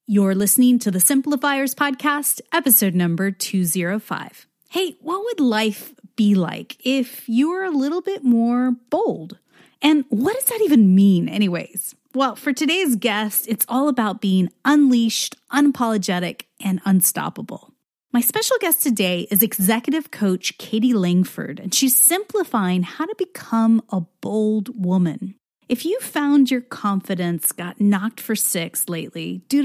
You're listening to the Simplifiers Podcast, episode number 205. Hey, what would life be like if you were a little bit more bold? And what does that even mean anyways? Well, for today's guest, it's all about being unleashed, unapologetic, and unstoppable. My special guest today is executive coach Katie Langford, and she's simplifying how to become a bold woman. If you found your confidence got knocked for six lately due